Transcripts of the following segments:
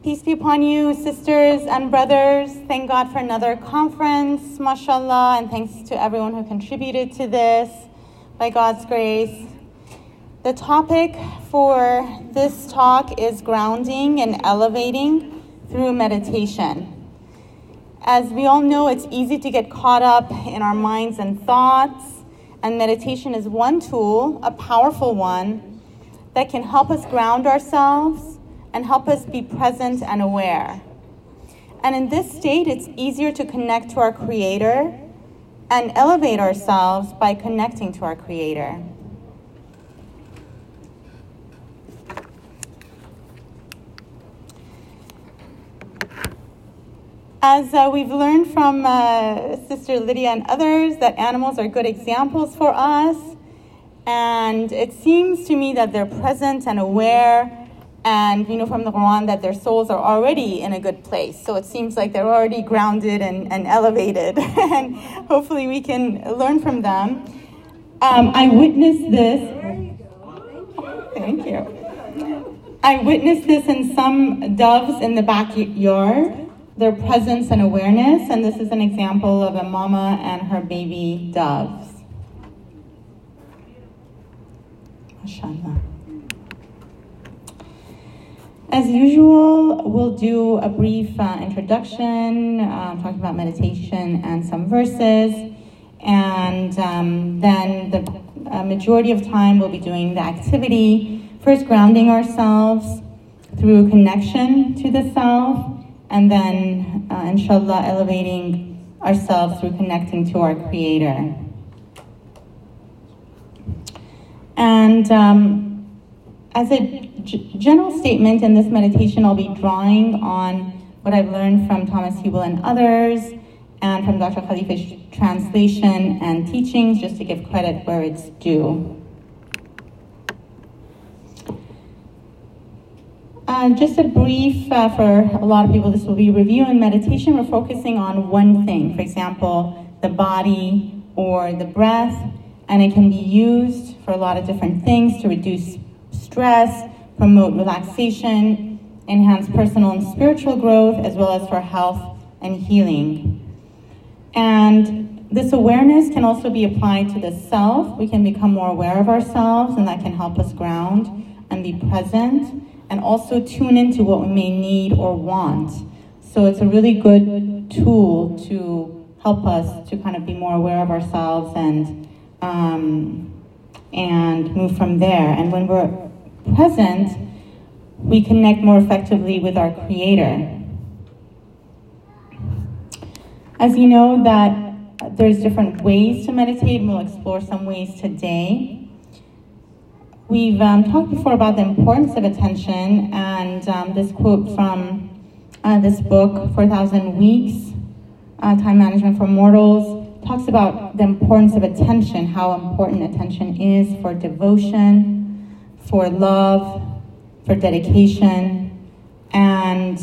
Peace be upon you, sisters and brothers. Thank God for another conference, mashallah, and thanks to everyone who contributed to this by God's grace. The topic for this talk is grounding and elevating through meditation. As we all know, it's easy to get caught up in our minds and thoughts, and meditation is one tool, a powerful one, that can help us ground ourselves and help us be present and aware. And in this state, it's easier to connect to our Creator and elevate ourselves by connecting to our Creator. As we've learned from Sister Lydia and others, that animals are good examples for us. And it seems to me that they're present and aware, and we know from the Quran that their souls are already in a good place. So it seems like they're already grounded and elevated. And hopefully we can learn from them. I witnessed this. Thank you. I witnessed this in some doves in the backyard, their presence and awareness. And this is an example of a mama and her baby doves. MashaAllah. As usual, we'll do a brief introduction, talking about meditation and some verses, and then the majority of time we'll be doing the activity, first grounding ourselves through connection to the self, and then, inshallah, elevating ourselves through connecting to our Creator. And as a general statement in this meditation, I'll be drawing on what I've learned from Thomas Hubel and others, and from Dr. Khalifa's translation and teachings, just to give credit where it's due. Just a brief, for a lot of people, this will be review. In meditation, we're focusing on one thing, for example, the body or the breath, and it can be used for a lot of different things to reduce stress, promote relaxation, enhance personal and spiritual growth, as well as for health and healing. And this awareness can also be applied to the self. We can become more aware of ourselves, and that can help us ground and be present, and also tune into what we may need or want. So it's a really good tool to help us to kind of be more aware of ourselves and move from there. And when we're present, we connect more effectively with our Creator. As you know, that there's different ways to meditate, and we'll explore some ways today. We've talked before about the importance of attention, and this quote from this book, 4,000 Weeks, Time Management for Mortals, talks about the importance of attention, how important attention is for devotion, for love, for dedication, and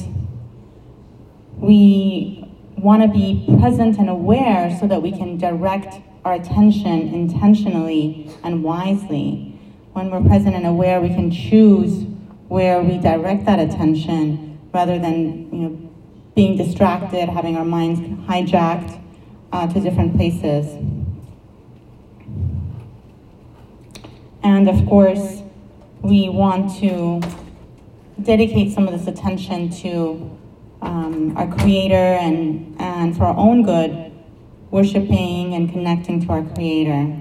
we want to be present and aware so that we can direct our attention intentionally and wisely. When we're present and aware, we can choose where we direct that attention rather than, being distracted, having our minds hijacked to different places. And of course, we want to dedicate some of this attention to our Creator and for our own good, worshiping and connecting to our Creator.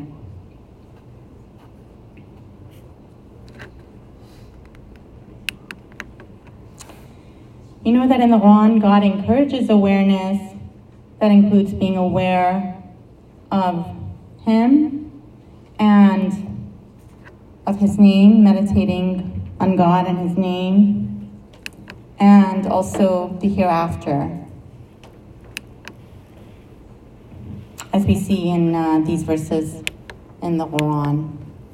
You know that in the Quran, God encourages awareness. That includes being aware of Him and of His name, meditating on God and His name, and also the hereafter, as we see in these verses in the Quran.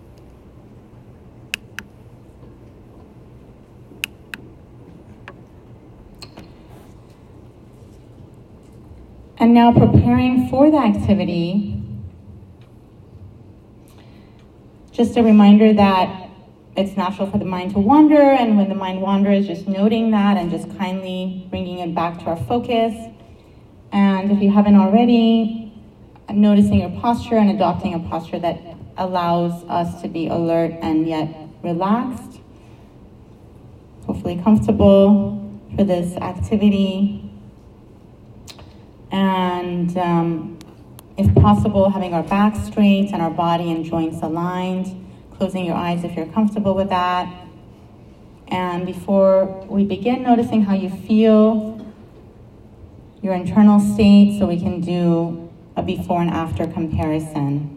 And now, preparing for the activity, just a reminder that it's natural for the mind to wander, and when the mind wanders, just noting that and just kindly bringing it back to our focus. And if you haven't already, noticing your posture and adopting a posture that allows us to be alert and yet relaxed. Hopefully comfortable for this activity. And if possible, having our back straight and our body and joints aligned. Closing your eyes if you're comfortable with that. And before we begin, noticing how you feel, your internal state, so we can do a before and after comparison.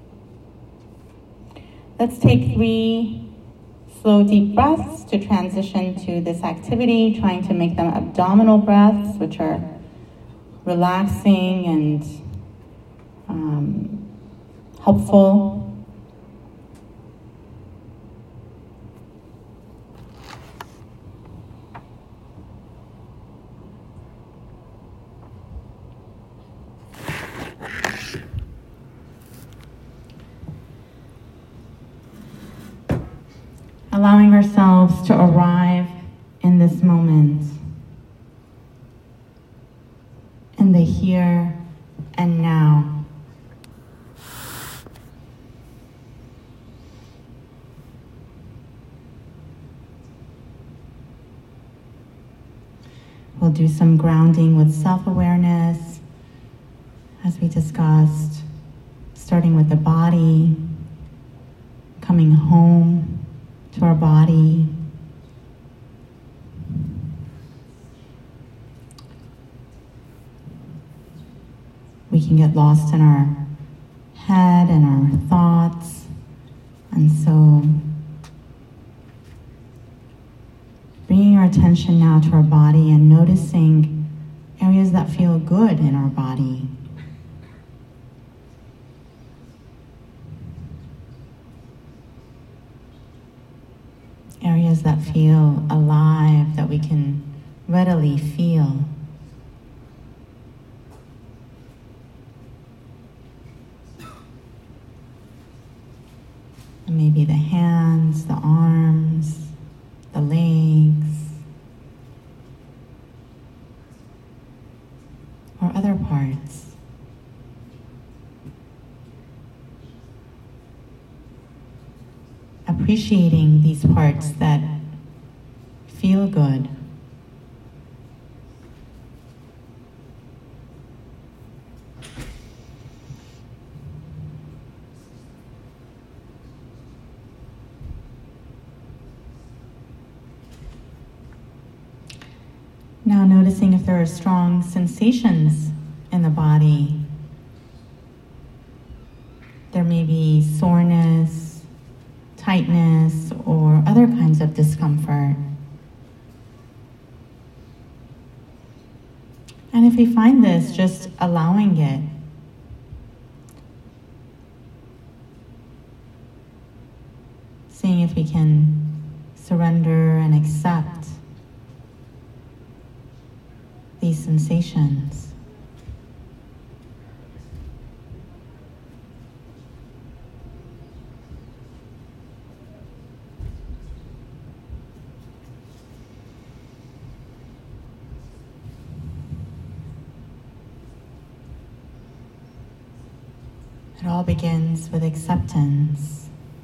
Let's take 3 slow, deep breaths to transition to this activity, trying to make them abdominal breaths, which are relaxing and helpful. Allowing ourselves to arrive in this moment, in the here and now. We'll do some grounding with self-awareness, as we discussed, starting with the body, coming home to our body. We can get lost in our head and our thoughts, and so bringing our attention now to our body and noticing areas that feel good in our body. Areas that feel alive, that we can readily feel. And maybe the hands, the arms, the legs, or other parts. Appreciating these parts that feel good. Now noticing if there are strong sensations in the body. There may be soreness, tightness, or other kinds of discomfort. And if we find this, just allowing it. Seeing if we can surrender and accept these sensations. It all begins with acceptance.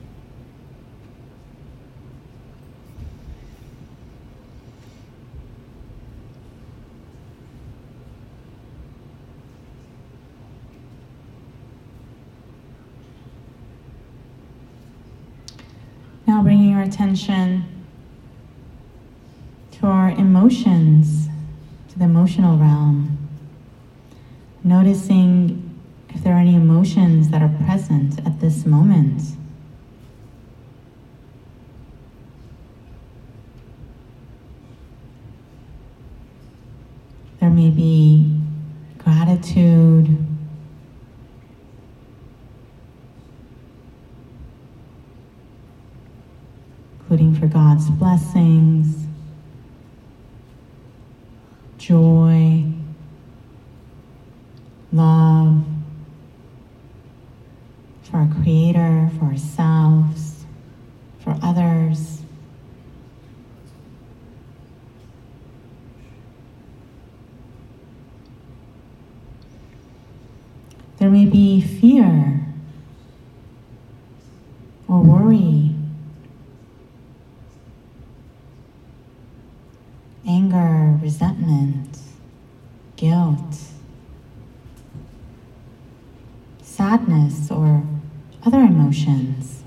Now bringing our attention to our emotions, to the emotional realm. Noticing if there are any emotions that are present at this moment. There may be gratitude, including for God's blessings, joy, love, for our Creator, for ourselves, for for others. There may be fear or worry, anger, resentment, guilt, sadness, or other emotions.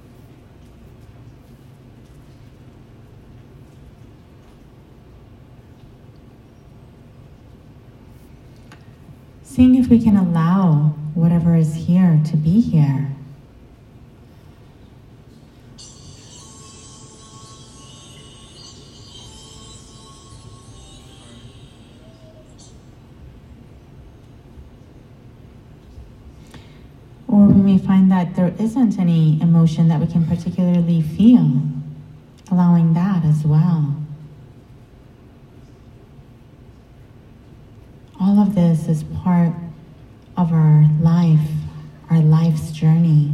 Seeing if we can allow whatever is here to be here. Or we may find that there isn't any emotion that we can particularly feel, allowing that as well. All of this is part of our life's journey.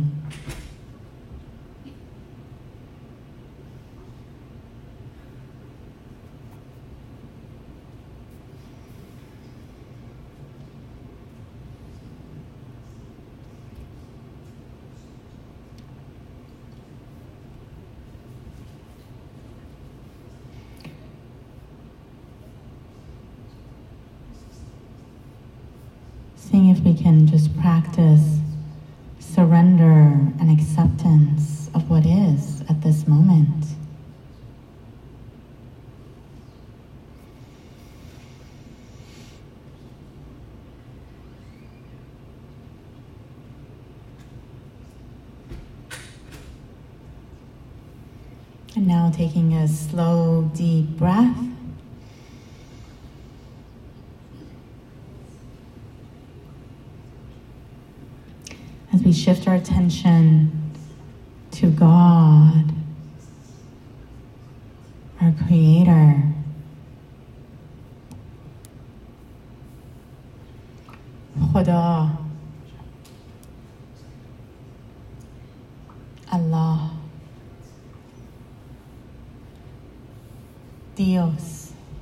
Seeing if we can just practice surrender and acceptance of what is at this moment. And now taking a slow, deep breath. As we shift our attention to God, our Creator, Khuda, Allah, Dios.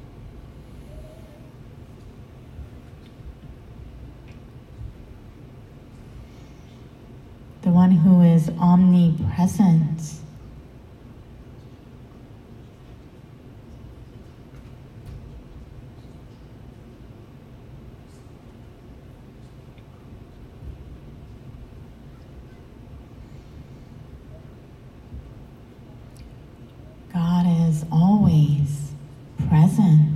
The one who is omnipresent. God is always present.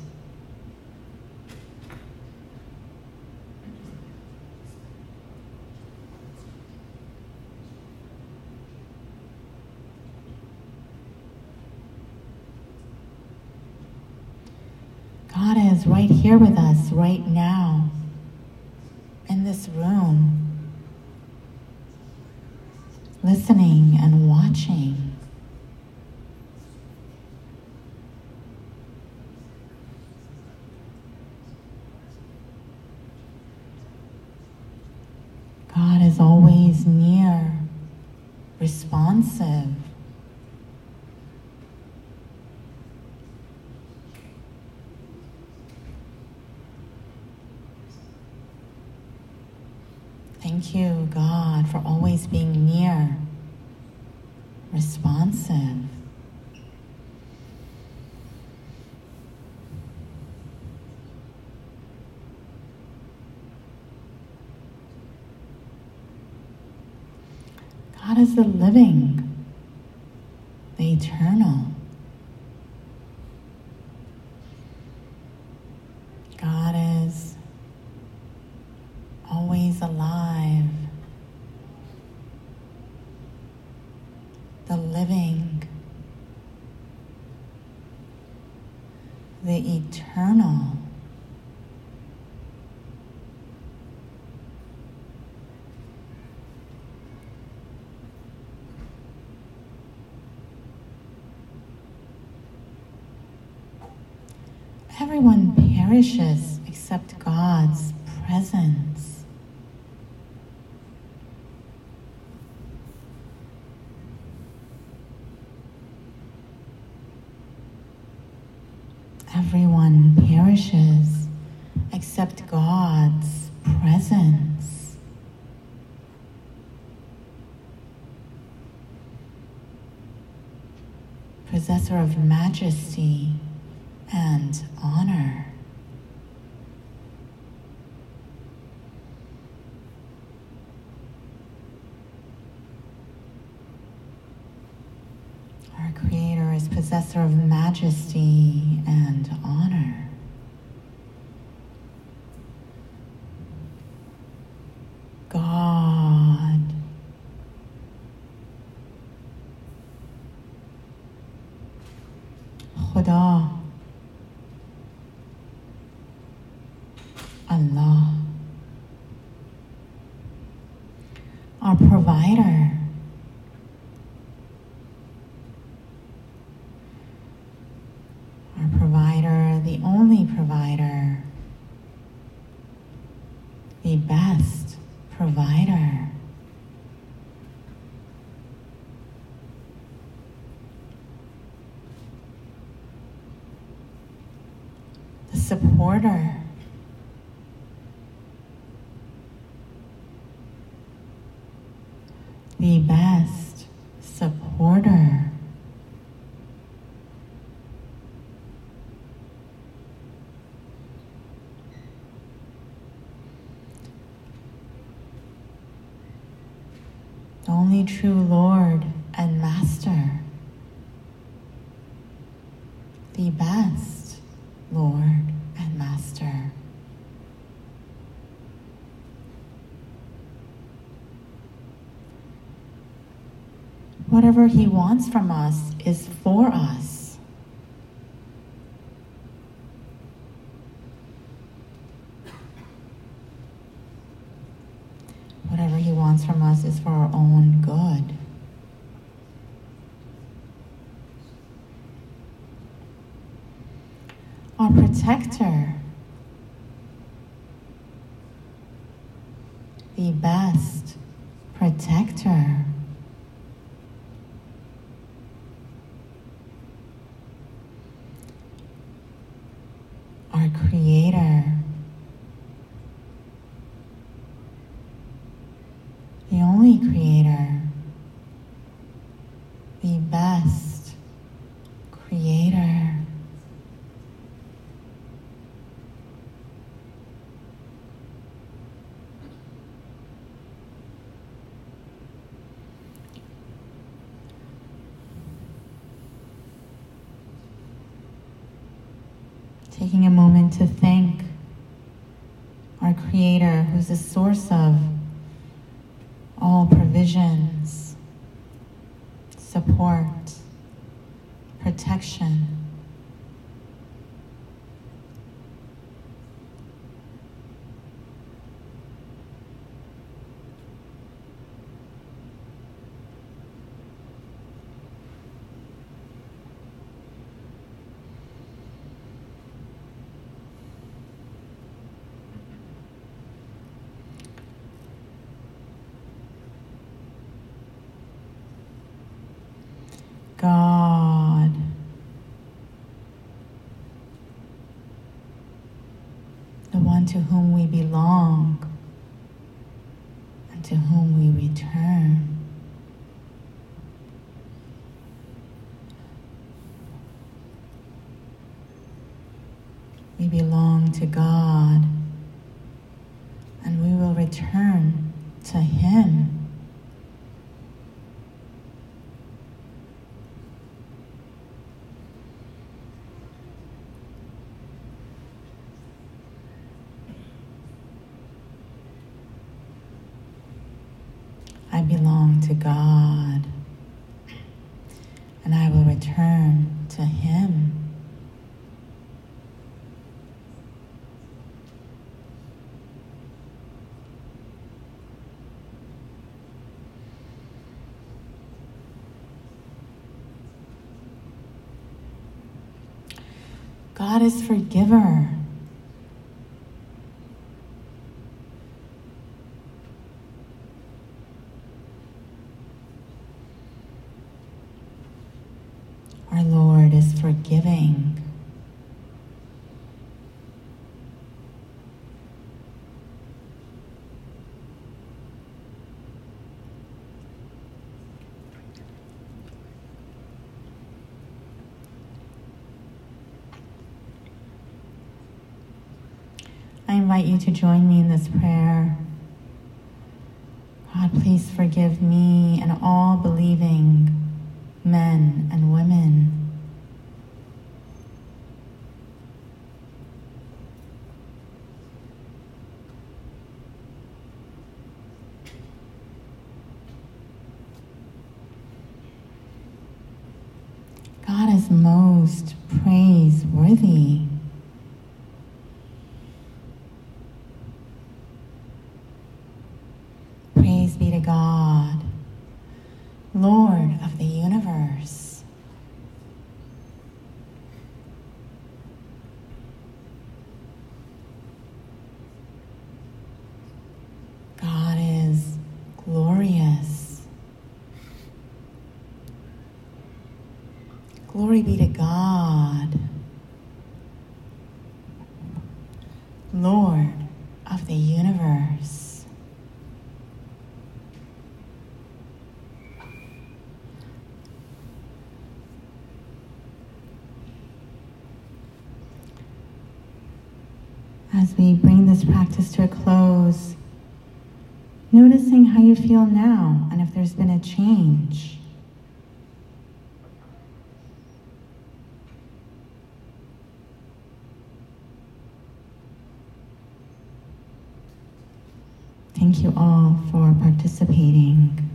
God is right here with us right now, in this room, listening and watching. God is always near, responsive. Thank you, God, for always being near, responsive. God is the living, the eternal. God is always alive, the living, the eternal. Everyone perishes except God's presence. Everyone perishes except God's presence. Possessor of majesty and honor. Our Creator is possessor of majesty and honor. God. Khuda. Allah. Our provider. Our provider, the only provider, the best provider. The supporter. The best supporter. The only true Lord and Master. The best Lord and Master. Whatever He wants from us is for us. Whatever He wants from us is for our own good. Our protector, the best protector. Our Creator, the only Creator, the best Creator. Taking a moment to thank our Creator, who's the source of all provisions, support, protection. God. The one to whom we belong and to whom we return. We belong to God and we will return to Him. I belong to God, and I will return to Him. God is forgiver. Our Lord is forgiving. invite you to join me in this prayer. God, please forgive me and all believing men and women. God is most praiseworthy. Praise be to God, Lord of the universe. God is glorious. Glory be to God, Lord of the universe. As we bring this practice to a close, noticing how you feel now and if there's been a change. Thank you all for participating.